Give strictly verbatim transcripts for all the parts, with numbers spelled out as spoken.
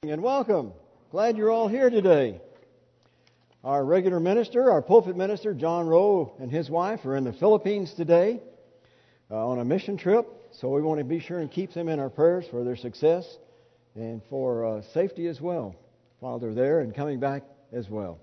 And welcome. Glad you're all here today. Our regular minister, our pulpit minister, John Rowe, and his wife are in the Philippines today uh, on a mission trip. So we want to be sure and keep them in our prayers for their success and for uh, safety as well while they're there and coming back as well.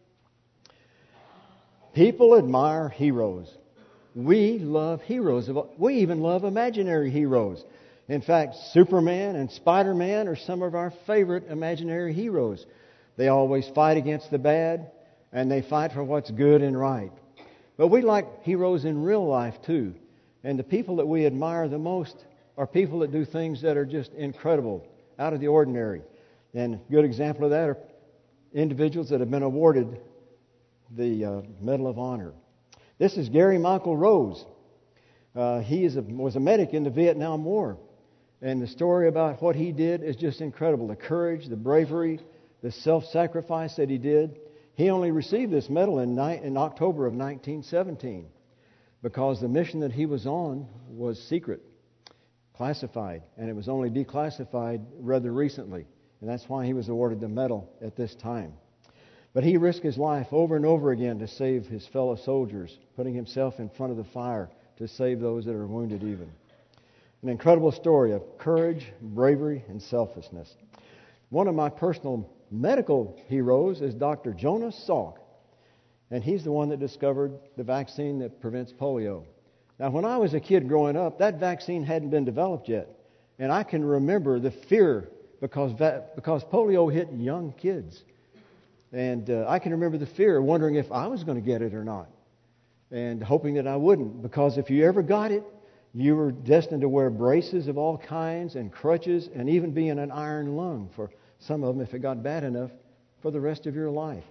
People admire heroes. We love heroes. We even love imaginary heroes. In fact, Superman and Spider-Man are some of our favorite imaginary heroes. They always fight against the bad, and they fight for what's good and right. But we like heroes in real life too. And the people that we admire the most are people that do things that are just incredible, out of the ordinary. And a good example of that are individuals that have been awarded the uh, Medal of Honor. This is Gary Michael Rose. Uh, he is a, was a medic in the Vietnam War. And the story about what he did is just incredible. The courage, the bravery, the self-sacrifice that he did. He only received this medal in, ni- in October of nineteen seventeen because the mission that he was on was secret, classified, and it was only declassified rather recently. And that's why he was awarded the medal at this time. But he risked his life over and over again to save his fellow soldiers, putting himself in front of the fire to save those that are wounded even. An incredible story of courage, bravery, and selflessness. One of my personal medical heroes is Doctor Jonas Salk. And he's the one that discovered the vaccine that prevents polio. Now, when I was a kid growing up, that vaccine hadn't been developed yet. And I can remember the fear because, va- because polio hit young kids. And uh, I can remember the fear, wondering if I was going to get it or not. And hoping that I wouldn't. Because if you ever got it, you were destined to wear braces of all kinds and crutches and even be in an iron lung for some of them, if it got bad enough, for the rest of your life.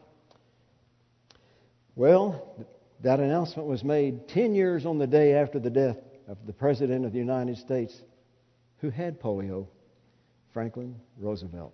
Well, that announcement was made ten years on the day after the death of the President of the United States who had polio, Franklin Roosevelt.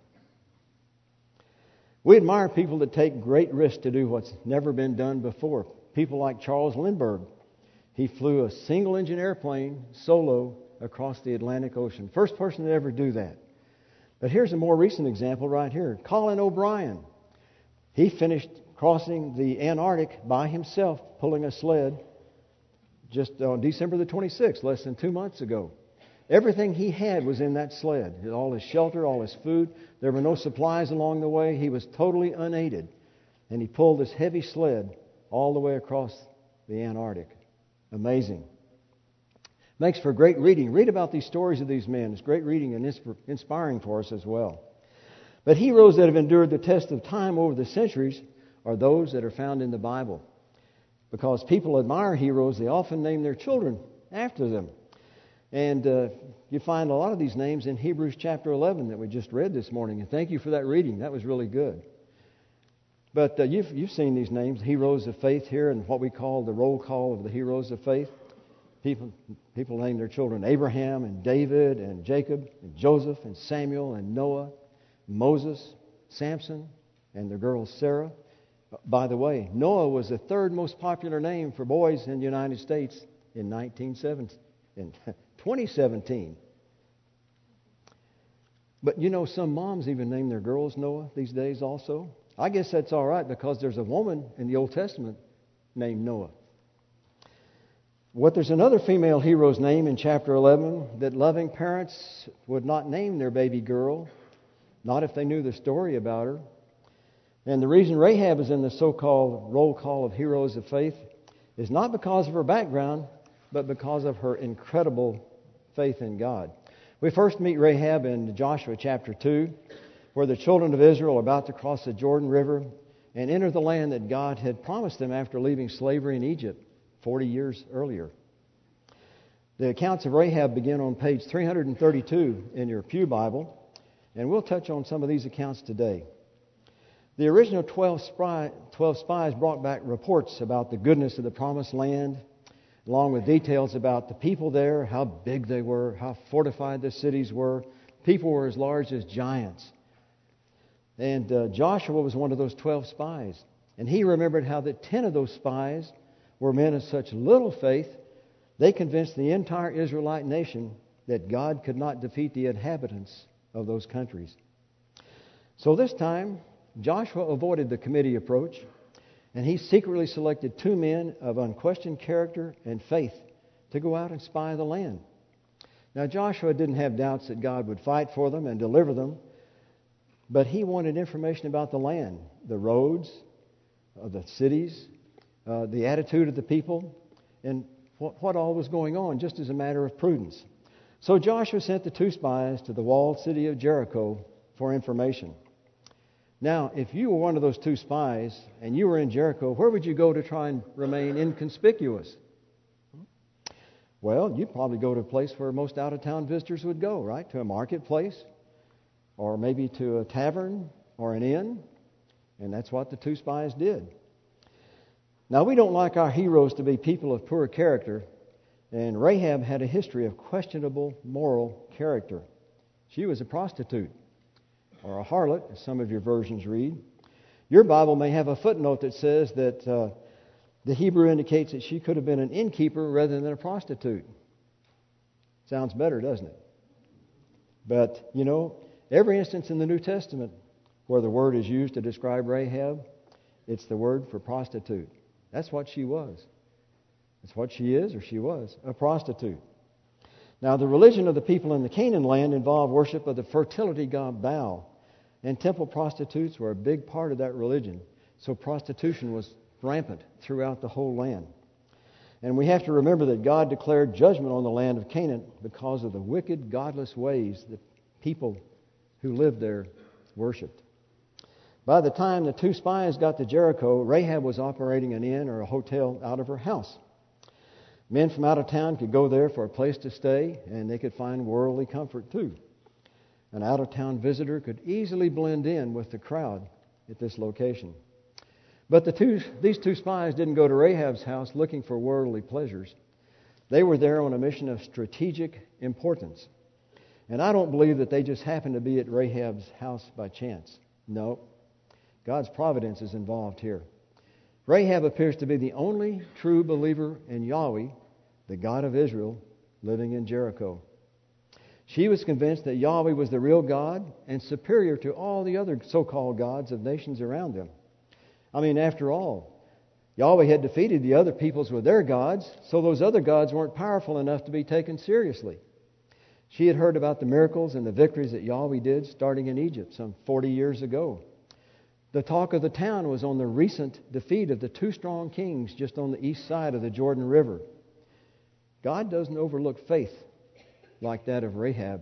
We admire people that take great risks to do what's never been done before. People like Charles Lindbergh. He flew a single-engine airplane solo across the Atlantic Ocean. First person to ever do that. But here's a more recent example right here. Colin O'Brien. He finished crossing the Antarctic by himself, pulling a sled, just on December the twenty-sixth, less than two months ago. Everything he had was in that sled. All his shelter, all his food. There were no supplies along the way. He was totally unaided. And he pulled this heavy sled all the way across the Antarctic. Amazing. Makes for great reading. Read about these stories of these men. It's great reading and inspiring for us as well. But heroes that have endured the test of time over the centuries are those that are found in the Bible. Because people admire heroes, they often name their children after them. And uh, you find a lot of these names in Hebrews chapter eleven that we just read this morning. And thank you for that reading. That was really good. But uh, you've, you've seen these names, heroes of faith here, and what we call the roll call of the heroes of faith. People, people name their children Abraham and David and Jacob and Joseph and Samuel and Noah, Moses, Samson, and their girl Sarah. By the way, Noah was the third most popular name for boys in the United States in nineteen seventeen, in twenty seventeen. But you know, some moms even name their girls Noah these days also. I guess that's all right because there's a woman in the Old Testament named Noah. What there's another female hero's name in chapter eleven that loving parents would not name their baby girl, not if they knew the story about her. And the reason Rahab is in the so-called roll call of heroes of faith is not because of her background, but because of her incredible faith in God. We first meet Rahab in Joshua chapter two, where the children of Israel are about to cross the Jordan River and enter the land that God had promised them after leaving slavery in Egypt forty years earlier. The accounts of Rahab begin on page three hundred thirty-two in your Pew Bible, and we'll touch on some of these accounts today. The original twelve, spy, twelve spies brought back reports about the goodness of the promised land, along with details about the people there, how big they were, how fortified the cities were. People were as large as giants. And uh, Joshua was one of those twelve spies. And he remembered how that ten of those spies were men of such little faith, they convinced the entire Israelite nation that God could not defeat the inhabitants of those countries. So this time, Joshua avoided the committee approach, and he secretly selected two men of unquestioned character and faith to go out and spy the land. Now, Joshua didn't have doubts that God would fight for them and deliver them, but he wanted information about the land, the roads, uh, the cities, uh, the attitude of the people, and what, what all was going on, just as a matter of prudence. So Joshua sent the two spies to the walled city of Jericho for information. Now, if you were one of those two spies and you were in Jericho, where would you go to try and remain inconspicuous? Well, you'd probably go to a place where most out-of-town visitors would go, right? To a marketplace, or maybe to a tavern or an inn. And that's what the two spies did. Now, we don't like our heroes to be people of poor character, and Rahab had a history of questionable moral character. She was a prostitute, or a harlot, as some of your versions read. Your Bible may have a footnote that says that uh, the Hebrew indicates that she could have been an innkeeper rather than a prostitute. Sounds better, doesn't it? But, you know, every instance in the New Testament where the word is used to describe Rahab, it's the word for prostitute. That's what she was. That's what she is, or she was, a prostitute. Now, the religion of the people in the Canaan land involved worship of the fertility god Baal, and temple prostitutes were a big part of that religion. So prostitution was rampant throughout the whole land. And we have to remember that God declared judgment on the land of Canaan because of the wicked, godless ways that people who lived there worshipped. By the time the two spies got to Jericho, Rahab was operating an inn or a hotel out of her house. Men from out of town could go there for a place to stay, and they could find worldly comfort too. An out-of-town visitor could easily blend in with the crowd at this location. But the two, these two spies didn't go to Rahab's house looking for worldly pleasures. They were there on a mission of strategic importance. And I don't believe that they just happened to be at Rahab's house by chance. No. God's providence is involved here. Rahab appears to be the only true believer in Yahweh, the God of Israel, living in Jericho. She was convinced that Yahweh was the real God and superior to all the other so-called gods of nations around them. I mean, after all, Yahweh had defeated the other peoples with their gods, so those other gods weren't powerful enough to be taken seriously. She had heard about the miracles and the victories that Yahweh did starting in Egypt some forty years ago. The talk of the town was on the recent defeat of the two strong kings just on the east side of the Jordan River. God doesn't overlook faith like that of Rahab.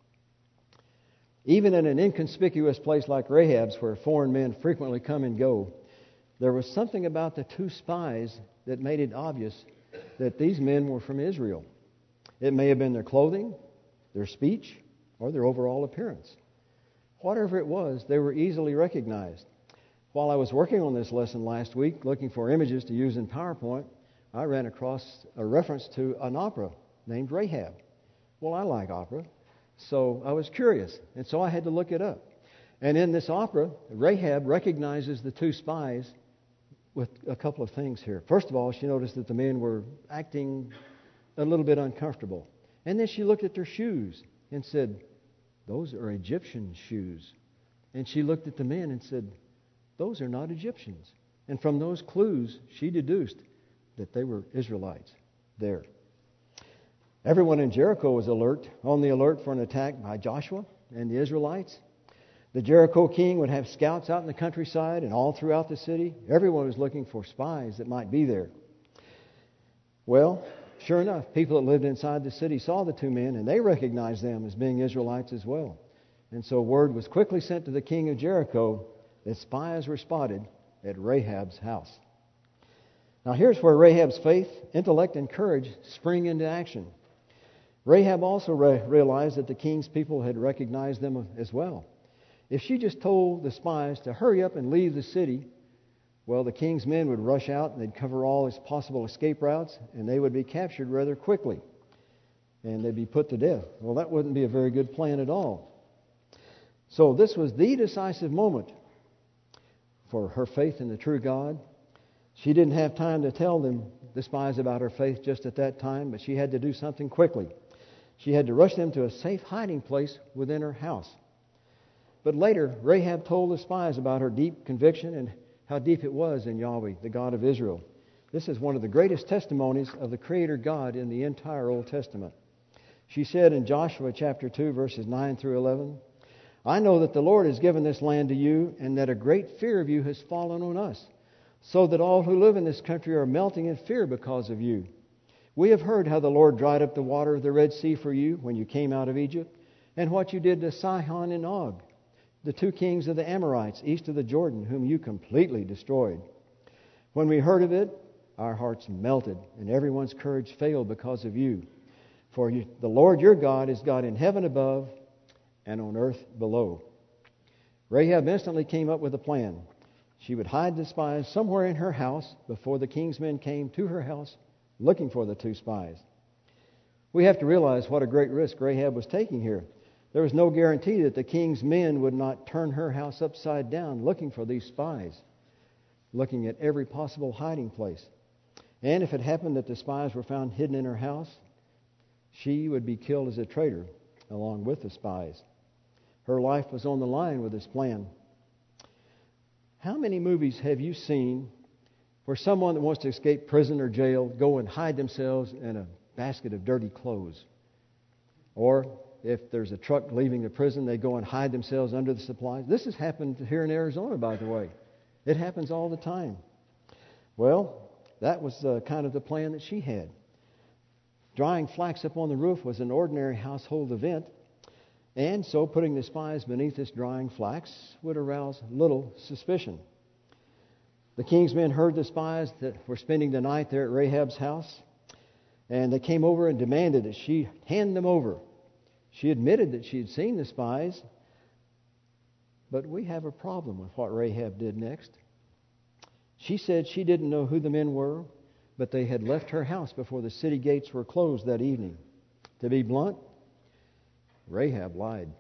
Even in an inconspicuous place like Rahab's, where foreign men frequently come and go, there was something about the two spies that made it obvious that these men were from Israel. It may have been their clothing, their speech, or their overall appearance. Whatever it was, they were easily recognized. While I was working on this lesson last week, looking for images to use in PowerPoint, I ran across a reference to an opera named Rahab. Well, I like opera, so I was curious, and so I had to look it up. And in this opera, Rahab recognizes the two spies with a couple of things here. First of all, she noticed that the men were acting a little bit uncomfortable. And then she looked at their shoes and said, "Those are Egyptian shoes." And she looked at the men and said, "Those are not Egyptians." And from those clues, she deduced that they were Israelites there. Everyone in Jericho was alert, on the alert for an attack by Joshua and the Israelites. The Jericho king would have scouts out in the countryside and all throughout the city. Everyone was looking for spies that might be there. Well, sure enough, people that lived inside the city saw the two men, and they recognized them as being Israelites as well. And so word was quickly sent to the king of Jericho that spies were spotted at Rahab's house. Now here's where Rahab's faith, intellect, and courage spring into action. Rahab also re- realized that the king's people had recognized them as well. If she just told the spies to hurry up and leave the city, well, the king's men would rush out and they'd cover all his possible escape routes, and they would be captured rather quickly, and they'd be put to death. Well, that wouldn't be a very good plan at all. So this was the decisive moment for her faith in the true God. She didn't have time to tell them, the spies, about her faith just at that time, but she had to do something quickly. She had to rush them to a safe hiding place within her house. But later, Rahab told the spies about her deep conviction and how deep it was in Yahweh, the God of Israel. This is one of the greatest testimonies of the Creator God in the entire Old Testament. She said in Joshua chapter two, verses nine through eleven, I know that the Lord has given this land to you, and that a great fear of you has fallen on us, so that all who live in this country are melting in fear because of you. We have heard how the Lord dried up the water of the Red Sea for you when you came out of Egypt, and what you did to Sihon and Og, the two kings of the Amorites east of the Jordan, whom you completely destroyed. When we heard of it, our hearts melted, and everyone's courage failed because of you. For you, the Lord your God is God in heaven above and on earth below. Rahab instantly came up with a plan. She would hide the spies somewhere in her house before the king's men came to her house looking for the two spies. We have to realize what a great risk Rahab was taking here. There was no guarantee that the king's men would not turn her house upside down looking for these spies, looking at every possible hiding place. And if it happened that the spies were found hidden in her house, she would be killed as a traitor along with the spies. Her life was on the line with this plan. How many movies have you seen where someone that wants to escape prison or jail go and hide themselves in a basket of dirty clothes? Or if there's a truck leaving the prison, they go and hide themselves under the supplies. This has happened here in Arizona, by the way. It happens all the time. Well, that was uh, kind of the plan that she had. Drying flax up on the roof was an ordinary household event, and so putting the spies beneath this drying flax would arouse little suspicion. The king's men heard the spies that were spending the night there at Rahab's house, and they came over and demanded that she hand them over. She admitted that she had seen the spies, but we have a problem with what Rahab did next. She said she didn't know who the men were, but they had left her house before the city gates were closed that evening. To be blunt, Rahab lied.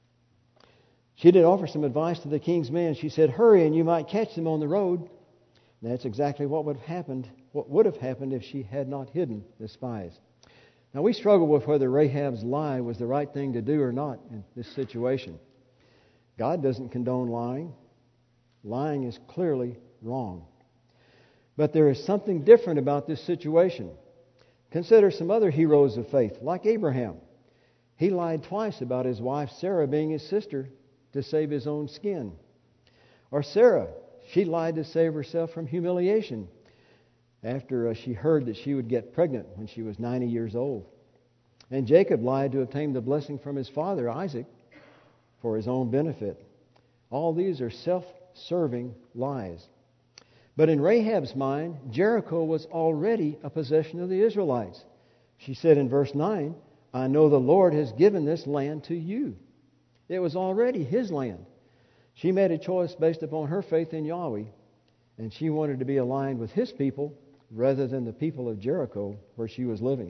She did offer some advice to the king's men. She said, hurry and you might catch them on the road. And that's exactly what would have happened, what would have happened if she had not hidden the spies. Now we struggle with whether Rahab's lie was the right thing to do or not in this situation. God doesn't condone lying. Lying is clearly wrong. But there is something different about this situation. Consider some other heroes of faith, like Abraham. He lied twice about his wife Sarah being his sister to save his own skin. Or Sarah, she lied to save herself from humiliation after uh, she heard that she would get pregnant when she was ninety years old. And Jacob lied to obtain the blessing from his father Isaac for his own benefit. All these are self-serving lies. But in Rahab's mind, Jericho was already a possession of the Israelites. She said in verse nine, I know the Lord has given this land to you. It was already His land. She made a choice based upon her faith in Yahweh, and she wanted to be aligned with His people rather than the people of Jericho where she was living.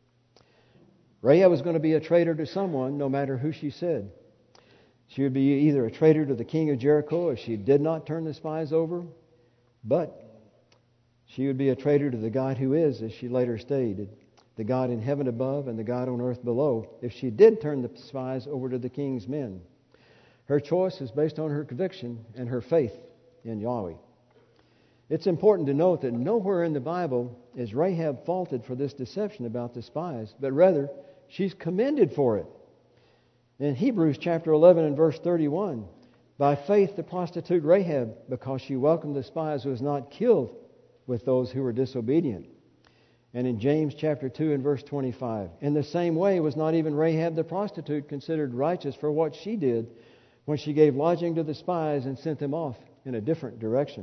Rahab was going to be a traitor to someone, no matter who she said. She would be either a traitor to the king of Jericho if she did not turn the spies over, but she would be a traitor to the God who is, as she later stated, the God in heaven above and the God on earth below, if she did turn the spies over to the king's men. Her choice is based on her conviction and her faith in Yahweh. It's important to note that nowhere in the Bible is Rahab faulted for this deception about the spies, but rather she's commended for it. In Hebrews chapter eleven and verse thirty-one, by faith the prostitute Rahab, because she welcomed the spies, was not killed with those who were disobedient. And in James chapter two and verse twenty-five, in the same way was not even Rahab the prostitute considered righteous for what she did when she gave lodging to the spies and sent them off in a different direction.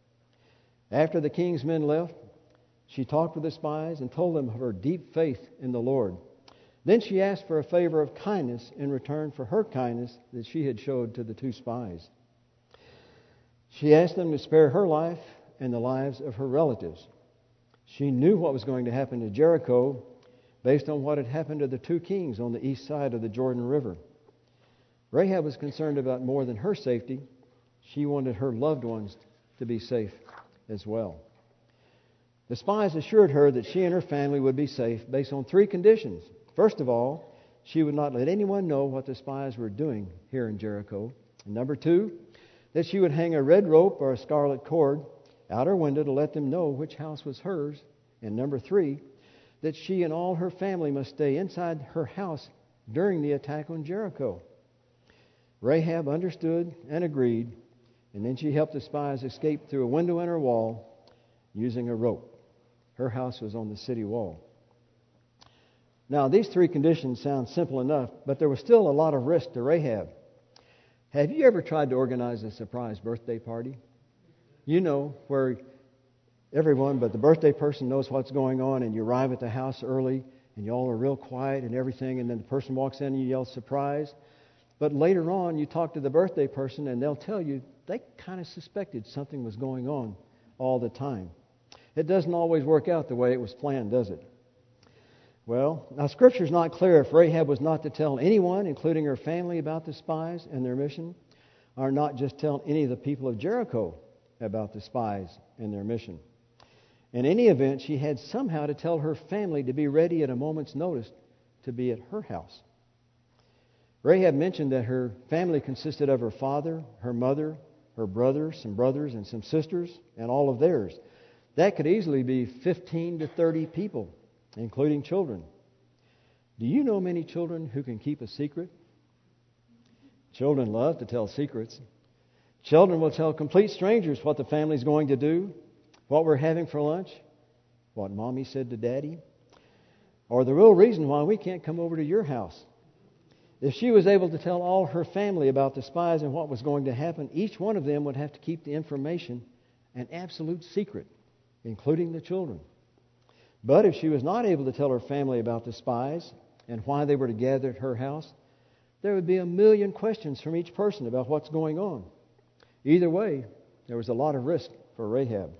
After the king's men left, she talked with the spies and told them of her deep faith in the Lord. Then she asked for a favor of kindness in return for her kindness that she had showed to the two spies. She asked them to spare her life and the lives of her relatives. She knew what was going to happen to Jericho based on what had happened to the two kings on the east side of the Jordan River. Rahab was concerned about more than her safety. She wanted her loved ones to be safe as well. The spies assured her that she and her family would be safe based on three conditions. First of all, she would not let anyone know what the spies were doing here in Jericho. And number two, that she would hang a red rope or a scarlet cord out her window to let them know which house was hers. And number three, that she and all her family must stay inside her house during the attack on Jericho. Rahab understood and agreed, and then she helped the spies escape through a window in her wall using a rope. Her house was on the city wall. Now, these three conditions sound simple enough, but there was still a lot of risk to Rahab. Have you ever tried to organize a surprise birthday party? You know, where everyone but the birthday person knows what's going on, and you arrive at the house early, and you all are real quiet and everything, and then the person walks in and you yell, surprise. But later on, you talk to the birthday person, and they'll tell you they kind of suspected something was going on all the time. It doesn't always work out the way it was planned, does it? Well, now Scripture's not clear if Rahab was not to tell anyone, including her family, about the spies and their mission, or not just tell any of the people of Jericho about the spies and their mission. In any event, she had somehow to tell her family to be ready at a moment's notice to be at her house. Rahab mentioned that her family consisted of her father, her mother, her brothers, some brothers, and some sisters, and all of theirs. That could easily be fifteen to thirty people, including children. Do you know many children who can keep a secret? Children love to tell secrets. Children will tell complete strangers what the family's going to do, what we're having for lunch, what Mommy said to Daddy, or the real reason why we can't come over to your house. If she was able to tell all her family about the spies and what was going to happen, each one of them would have to keep the information an absolute secret, including the children. But if she was not able to tell her family about the spies and why they were to gather at her house, there would be a million questions from each person about what's going on. Either way, there was a lot of risk for Rahab.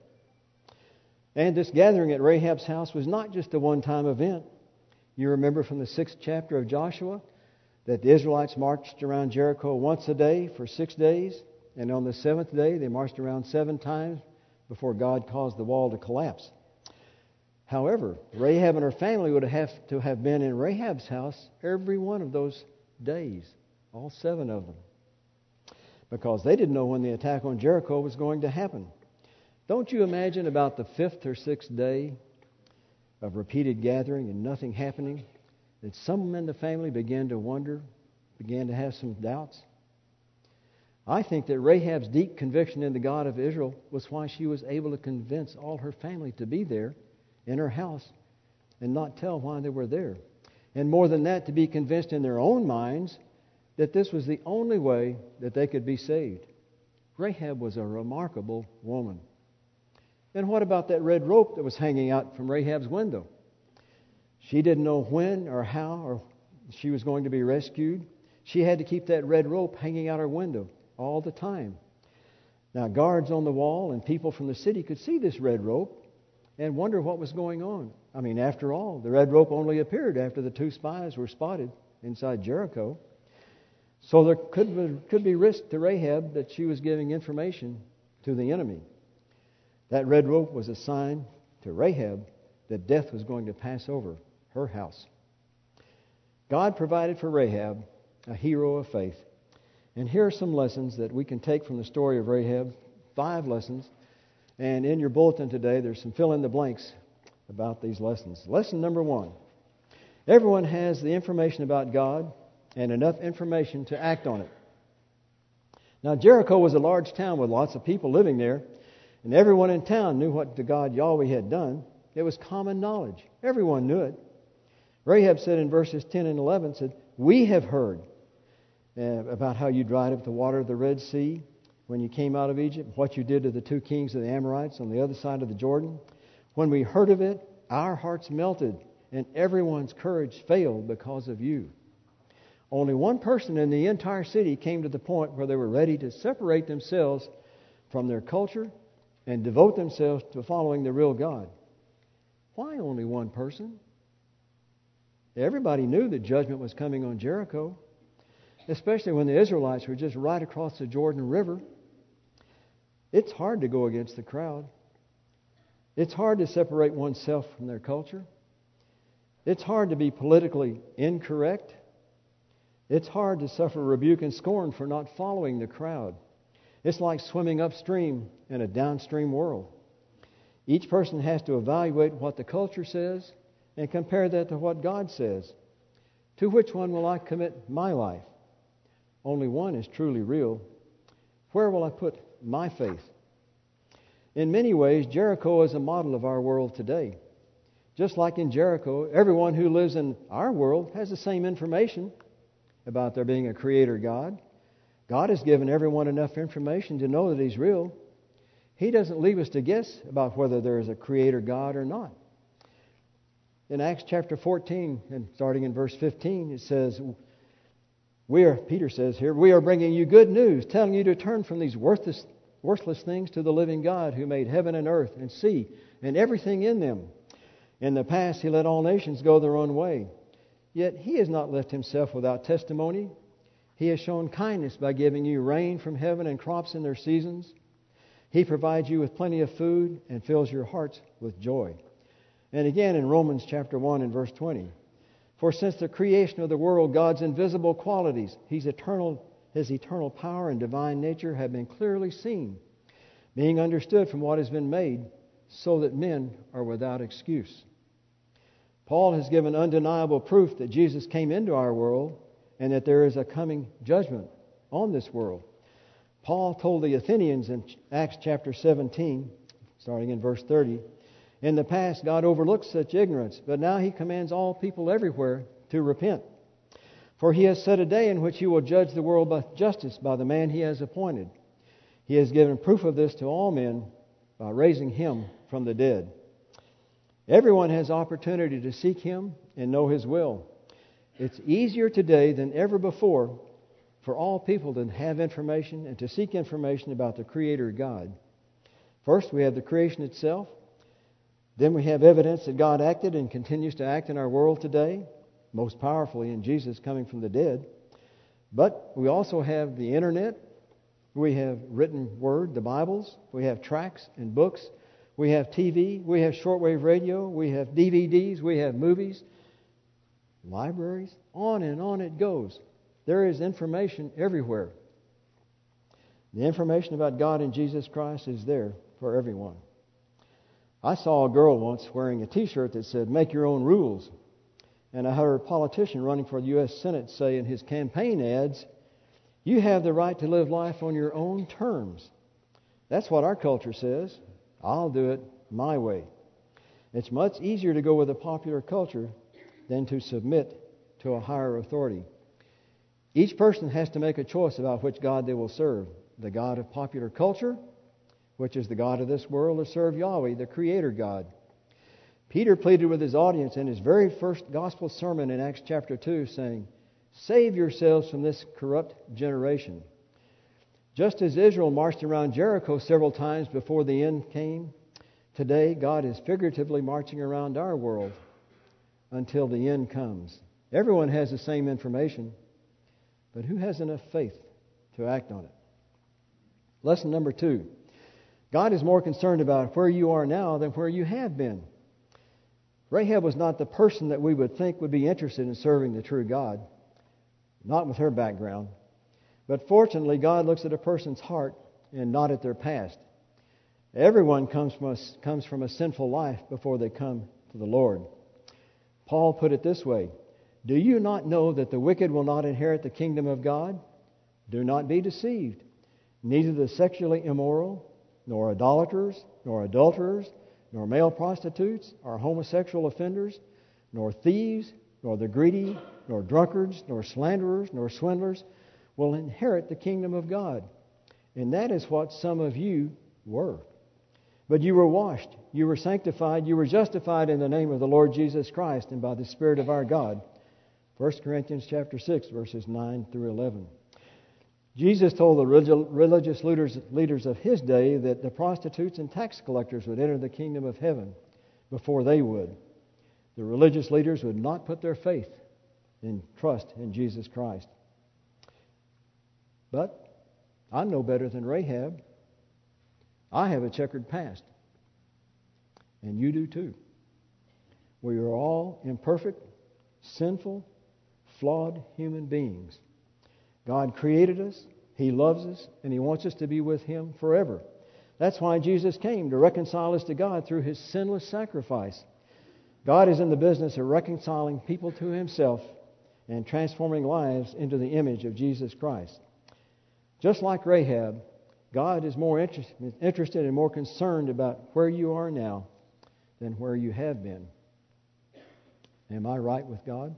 And this gathering at Rahab's house was not just a one-time event. You remember from the sixth chapter of Joshua that the Israelites marched around Jericho once a day for six days, and on the seventh day they marched around seven times before God caused the wall to collapse. However, Rahab and her family would have to have been in Rahab's house every one of those days, all seven of them, because they didn't know when the attack on Jericho was going to happen. Don't you imagine about the fifth or sixth day of repeated gathering and nothing happening, that some in the family began to wonder, began to have some doubts? I think that Rahab's deep conviction in the God of Israel was why she was able to convince all her family to be there in her house and not tell why they were there. And more than that, to be convinced in their own minds that this was the only way that they could be saved. Rahab was a remarkable woman. And what about that red rope that was hanging out from Rahab's window? She didn't know when or how or she was going to be rescued. She had to keep that red rope hanging out her window all the time. Now, guards on the wall and people from the city could see this red rope and wonder what was going on. I mean, after all, the red rope only appeared after the two spies were spotted inside Jericho. So there could be, could be risk to Rahab that she was giving information to the enemy. That red rope was a sign to Rahab that death was going to pass over her house. God provided for Rahab a hero of faith. And here are some lessons that we can take from the story of Rahab. Five lessons. And in your bulletin today, there's some fill in the blanks about these lessons. Lesson number one. Everyone has the information about God and enough information to act on it. Now, Jericho was a large town with lots of people living there. And everyone in town knew what the God Yahweh had done. It was common knowledge. Everyone knew it. Rahab said in verses ten and eleven, said, "We have heard uh, about how you dried up the water of the Red Sea when you came out of Egypt, what you did to the two kings of the Amorites on the other side of the Jordan. When we heard of it, our hearts melted, and everyone's courage failed because of you." Only one person in the entire city came to the point where they were ready to separate themselves from their culture and devote themselves to following the real God. Why only one person? Everybody knew that judgment was coming on Jericho, especially when the Israelites were just right across the Jordan River. It's hard to go against the crowd. It's hard to separate oneself from their culture. It's hard to be politically incorrect It's hard to suffer rebuke and scorn for not following the crowd. It's like swimming upstream in a downstream world. Each person has to evaluate what the culture says and compare that to what God says. To which one will I commit my life? Only one is truly real. Where will I put my faith? In many ways, Jericho is a model of our world today. Just like in Jericho, everyone who lives in our world has the same information about there being a Creator God. God has given everyone enough information to know that He's real. He doesn't leave us to guess about whether there is a Creator God or not. In Acts chapter fourteen, and starting in verse fifteen, it says, "We are," Peter says here, "we are bringing you good news, telling you to turn from these worthless, worthless things to the living God who made heaven and earth and sea and everything in them. In the past, He let all nations go their own way. Yet He has not left Himself without testimony. He has shown kindness by giving you rain from heaven and crops in their seasons. He provides you with plenty of food and fills your hearts with joy." And again in Romans chapter one and verse twenty, "For since the creation of the world, God's invisible qualities, His eternal, His eternal power and divine nature have been clearly seen, being understood from what has been made, so that men are without excuse." Paul has given undeniable proof that Jesus came into our world and that there is a coming judgment on this world. Paul told the Athenians in Acts chapter seventeen, starting in verse thirty, "In the past God overlooked such ignorance, but now He commands all people everywhere to repent. For He has set a day in which He will judge the world by justice by the man He has appointed. He has given proof of this to all men by raising Him from the dead." Everyone has opportunity to seek Him and know His will. It's easier today than ever before for all people to have information and to seek information about the Creator God. First, we have the creation itself. Then we have evidence that God acted and continues to act in our world today, most powerfully in Jesus coming from the dead. But we also have the internet. We have written word, the Bibles. We have tracts and books. We have T V. We have shortwave radio. We have D V Ds. We have movies, libraries. On and on it goes. There is information everywhere. The information about God and Jesus Christ is there for everyone. I saw a girl once wearing a T-shirt that said, "Make your own rules." And I heard a politician running for the U S Senate say in his campaign ads, "You have the right to live life on your own terms." That's what our culture says. I'll do it my way. It's much easier to go with the popular culture than to submit to a higher authority. Each person has to make a choice about which God they will serve. The God of popular culture, which is the God of this world, or serve Yahweh, the Creator God. Peter pleaded with his audience in his very first gospel sermon in Acts chapter two, saying, "Save yourselves from this corrupt generation." Just as Israel marched around Jericho several times before the end came, today God is figuratively marching around our world until the end comes. Everyone has the same information, but who has enough faith to act on it? Lesson number two. God is more concerned about where you are now than where you have been. Rahab was not the person that we would think would be interested in serving the true God, not with her background. But fortunately, God looks at a person's heart and not at their past. Everyone comes from a, comes from a sinful life before they come to the Lord. Paul put it this way, "Do you not know that the wicked will not inherit the kingdom of God? Do not be deceived. Neither the sexually immoral, nor idolaters, nor adulterers, nor male prostitutes, or homosexual offenders, nor thieves, nor the greedy, nor drunkards, nor slanderers, nor swindlers will inherit the kingdom of God. And that is what some of you were. But you were washed, you were sanctified, you were justified in the name of the Lord Jesus Christ and by the Spirit of our God." First Corinthians chapter six, verses nine through eleven. Jesus told the religious leaders, leaders of His day that the prostitutes and tax collectors would enter the kingdom of heaven before they would. The religious leaders would not put their faith and trust in Jesus Christ. But I'm no better than Rahab. I have a checkered past. And you do too. We are all imperfect, sinful, flawed human beings. God created us, He loves us, and He wants us to be with Him forever. That's why Jesus came, to reconcile us to God through His sinless sacrifice. God is in the business of reconciling people to Himself and transforming lives into the image of Jesus Christ. Just like Rahab, God is more interest, interested and more concerned about where you are now than where you have been. Am I right with God?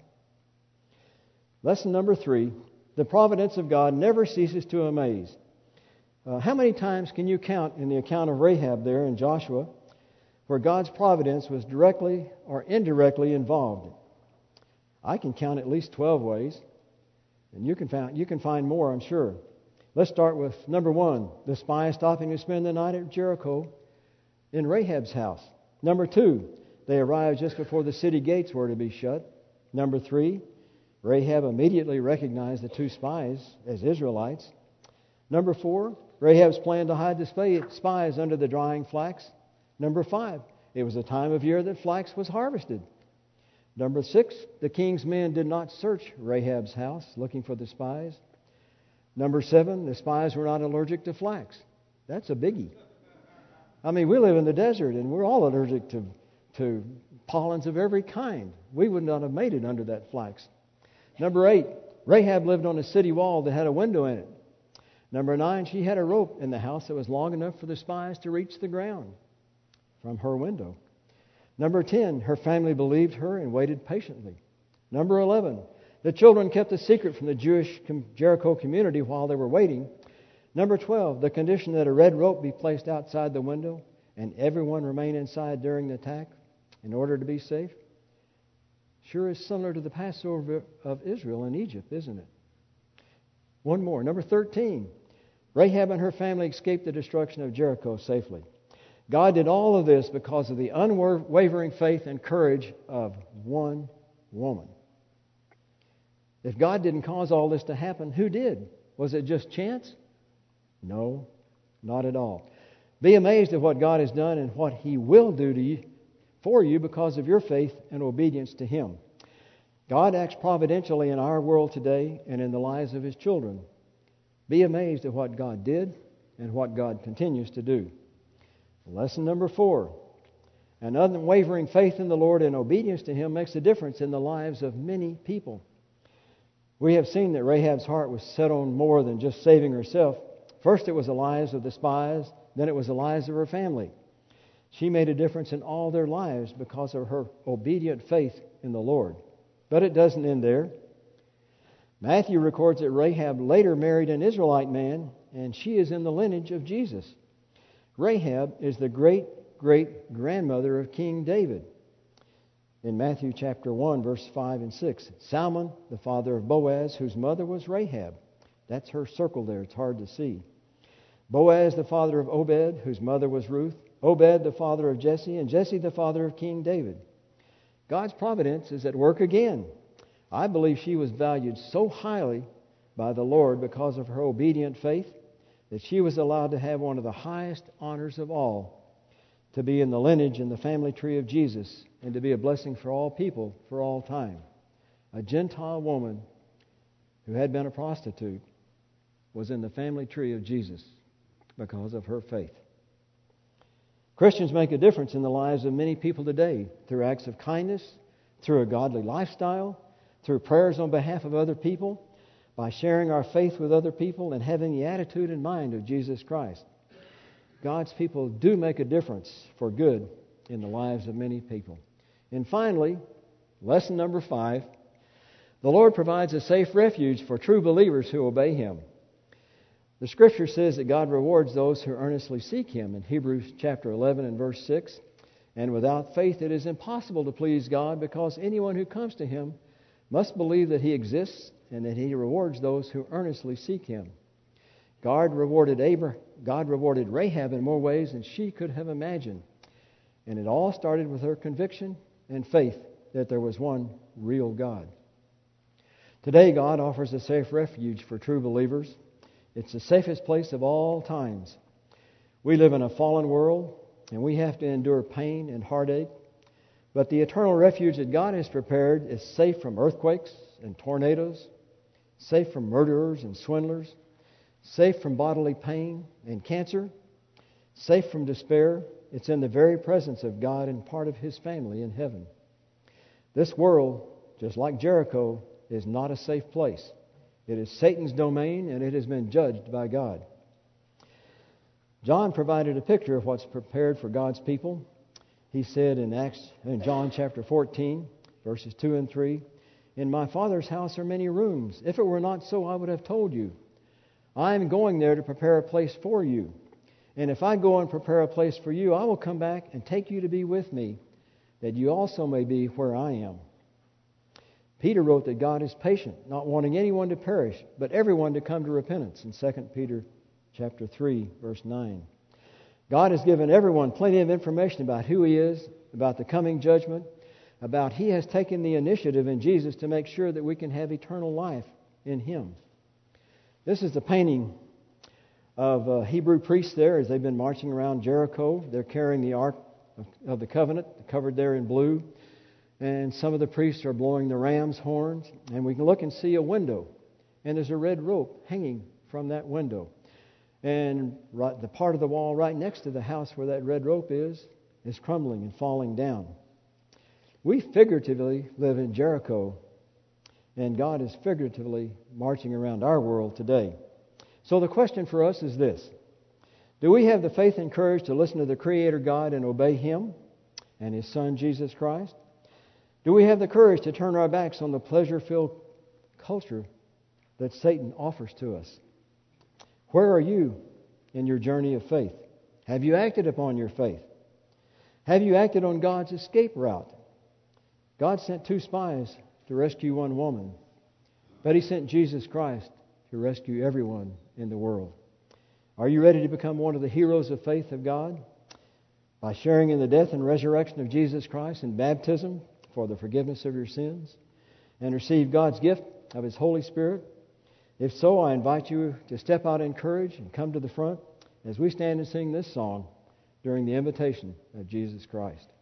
Lesson number three, the providence of God never ceases to amaze. Uh, how many times can you count in the account of Rahab there in Joshua where God's providence was directly or indirectly involved? I can count at least twelve ways, and you can find, you can find more, I'm sure. Let's start with number one, the spies stopping to spend the night at Jericho in Rahab's house. Number two, they arrived just before the city gates were to be shut. Number three, Rahab immediately recognized the two spies as Israelites. Number four, Rahab's plan to hide the spies under the drying flax. Number five, it was a time of year that flax was harvested. Number six, the king's men did not search Rahab's house looking for the spies. Number seven, the spies were not allergic to flax. That's a biggie. I mean, we live in the desert and we're all allergic to, to pollens of every kind. We would not have made it under that flax. Number eight, Rahab lived on a city wall that had a window in it. Number nine, she had a rope in the house that was long enough for the spies to reach the ground from her window. Number ten, her family believed her and waited patiently. Number eleven, the children kept a secret from the Jewish Jericho community while they were waiting. Number twelve, the condition that a red rope be placed outside the window and everyone remain inside during the attack in order to be safe. Sure is similar to the Passover of Israel in Egypt, isn't it? One more. Number thirteen, Rahab and her family escaped the destruction of Jericho safely. God did all of this because of the unwavering faith and courage of one woman. If God didn't cause all this to happen, who did? Was it just chance? No, not at all. Be amazed at what God has done and what He will do to you, for you because of your faith and obedience to Him. God acts providentially in our world today and in the lives of His children. Be amazed at what God did and what God continues to do. Lesson number four. An unwavering faith in the Lord and obedience to Him makes a difference in the lives of many people. We have seen that Rahab's heart was set on more than just saving herself. First it was the lives of the spies, then it was the lives of her family. She made a difference in all their lives because of her obedient faith in the Lord. But it doesn't end there. Matthew records that Rahab later married an Israelite man, and she is in the lineage of Jesus. Rahab is the great-great-grandmother of King David. In Matthew chapter one, verse five and six, Salmon, the father of Boaz, whose mother was Rahab. That's her circle there. It's hard to see. Boaz, the father of Obed, whose mother was Ruth. Obed, the father of Jesse, and Jesse, the father of King David. God's providence is at work again. I believe she was valued so highly by the Lord because of her obedient faith that she was allowed to have one of the highest honors of all, to be in the lineage and the family tree of Jesus and to be a blessing for all people for all time. A Gentile woman who had been a prostitute was in the family tree of Jesus because of her faith. Christians make a difference in the lives of many people today through acts of kindness, through a godly lifestyle, through prayers on behalf of other people, by sharing our faith with other people and having the attitude and mind of Jesus Christ. God's people do make a difference for good in the lives of many people. And finally, lesson number five, the Lord provides a safe refuge for true believers who obey Him. The Scripture says that God rewards those who earnestly seek Him in Hebrews chapter eleven and verse six. And without faith it is impossible to please God, because anyone who comes to Him must believe that He exists and that He rewards those who earnestly seek Him. God rewarded Abraham, God rewarded Rahab in more ways than she could have imagined. And it all started with her conviction and faith that there was one real God. Today God offers a safe refuge for true believers. It's the safest place of all times. We live in a fallen world and we have to endure pain and heartache. But the eternal refuge that God has prepared is safe from earthquakes and tornadoes, safe from murderers and swindlers, safe from bodily pain and cancer, safe from despair. It's in the very presence of God and part of His family in heaven. This world, just like Jericho, is not a safe place. It is Satan's domain, and it has been judged by God. John provided a picture of what's prepared for God's people. He said in Acts, in John chapter fourteen, verses two and three, "In my Father's house are many rooms. If it were not so, I would have told you. I am going there to prepare a place for you. And if I go and prepare a place for you, I will come back and take you to be with me, that you also may be where I am." Peter wrote that God is patient, not wanting anyone to perish, but everyone to come to repentance in Second Peter chapter three, verse nine. God has given everyone plenty of information about who He is, about the coming judgment, about He has taken the initiative in Jesus to make sure that we can have eternal life in Him. This is the painting of uh, Hebrew priests there as they've been marching around Jericho. They're carrying the Ark of, of the Covenant, covered there in blue. And some of the priests are blowing the ram's horns. And we can look and see a window. And there's a red rope hanging from that window. And right, the part of the wall right next to the house where that red rope is, is crumbling and falling down. We figuratively live in Jericho, and God is figuratively marching around our world today. So the question for us is this: do we have the faith and courage to listen to the Creator God and obey Him and His Son Jesus Christ? Do we have the courage to turn our backs on the pleasure-filled culture that Satan offers to us? Where are you in your journey of faith? Have you acted upon your faith? Have you acted on God's escape route? God sent two spies to rescue one woman, but He sent Jesus Christ to rescue everyone in the world. Are you ready to become one of the heroes of faith of God by sharing in the death and resurrection of Jesus Christ in baptism for the forgiveness of your sins and receive God's gift of His Holy Spirit? If so, I invite you to step out in courage and come to the front as we stand and sing this song during the invitation of Jesus Christ.